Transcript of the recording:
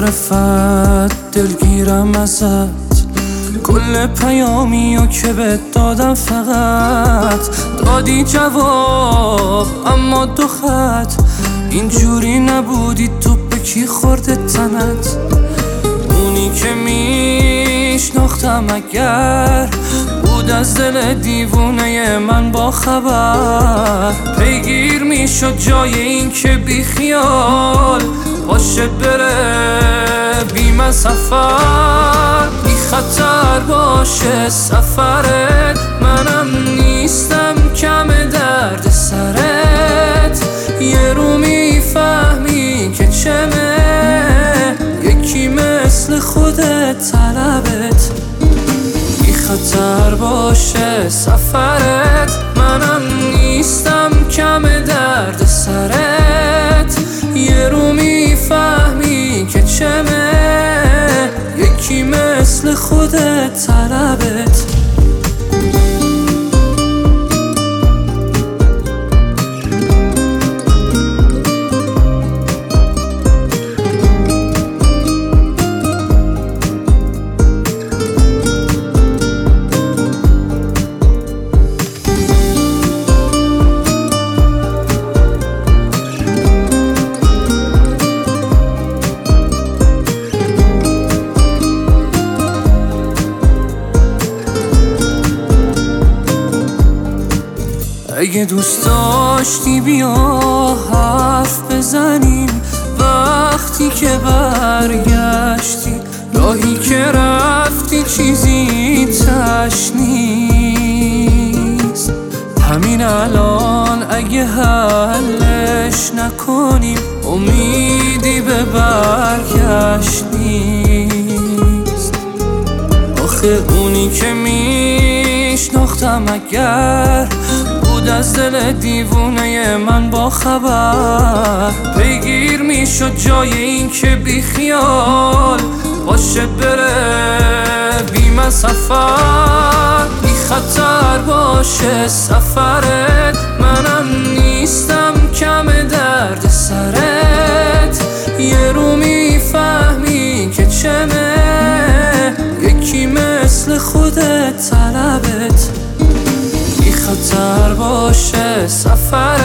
طرفت دلگیرم ازت، کل پیامیو که بهت دادم فقط دادی جواب، اما دو خط اینجوری نبودی. تو به کی خورده تنت؟ اونی که میشناختم اگر بود از دل دیوونه من با خبر، پیگیر میشد جای این که بی خیال باشه بره بی من سفر، بی خطر باشه سفرت. منم نیستم کم درد سرت، یه رو میفهمی که چمه یکی مثل خودت طلبت. بی خطر باشه سفرت، منم نیستم کم درد سرت، یه رو میفهمی که چمه یکی مثل خودت طلبت. اگه دوست داشتی بیا حرف بزنیم وقتی که برگشتی، راهی که رفتی چیزی تش نیست. همین الان اگه حلش نکنیم امیدی به برگشت نیست. آخه اونی که میشناختم اگر بود از دل دیوونه من با خبر، پیگیر میشد جای این که بی خیال باشه بره بی من سفر، بی خطر باشه سفرت. منم نیستم کم درد سرت، یه رو میفهمی که چمه یکی مثل خودت طلبت. بی خطر باشه سفر